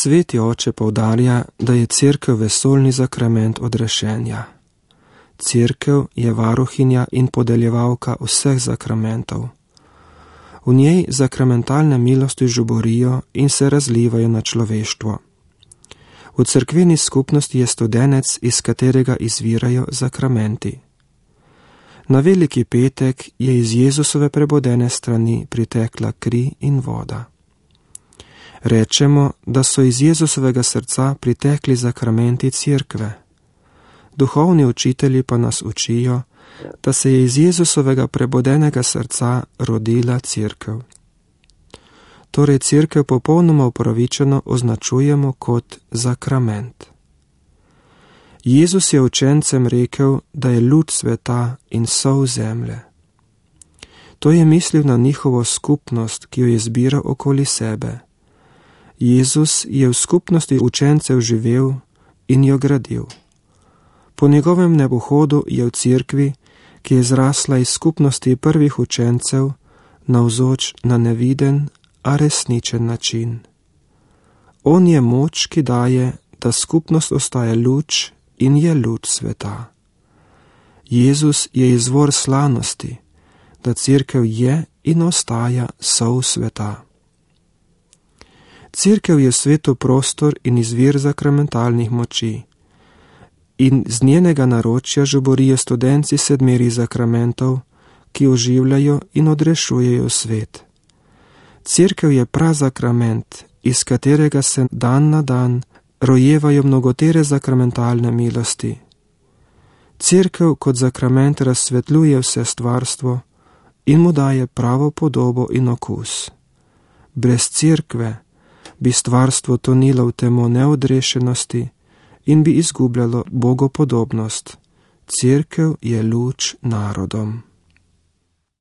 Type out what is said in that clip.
Sveti oče poudarja, da je cerkev vesoljni zakrament odrešenja. Cerkev je varuhinja in podeljevalka vseh zakramentov. V njej zakramentalne milosti žuborijo in se razlivajo na človeštvo. V cerkveni skupnosti je studenec, iz katerega izvirajo zakramenti. Na Veliki petek je iz Jezusove prebodene strani pritekla kri in voda. Rečemo, da so iz Jezusovega srca pritekli zakramenti cerkve. Duhovni učitelji pa nas učijo, da se je iz Jezusovega prebodenega srca rodila cerkev. Torej cerkev popolnoma upravičeno označujemo kot zakrament. Jezus je učencem rekel, da je luč sveta in sol zemlje. To je mislil na njihovo skupnost, ki jo je zbiral okoli sebe. Jezus je v skupnosti učencev živel in jo gradil. Po njegovem nebohodu je v cerkvi, ki je zrasla iz skupnosti prvih učencev, navzoč na neviden, a resničen način. On je moč, ki daje, da skupnost ostaja luč in je luč sveta. Jezus je izvor slanosti, da cerkev je in ostaja sol sveta. Cerkev je v svetu prostor in izvir zakramentalnih moči. In z njenega naročja žuborijo studenci sedmerih zakramentov, ki oživljajo in odrešujejo svet. Cerkev je prazakrament, iz katerega se dan na dan rojevajo mnogotere zakramentalne milosti. Cerkev kot zakrament razsvetljuje vse stvarstvo in mu daje pravo podobo in okus. Brez cerkve bi stvarstvo tonilo v temo neodrešenosti in bi izgubljalo bogopodobnost. Cerkev je luč narodom.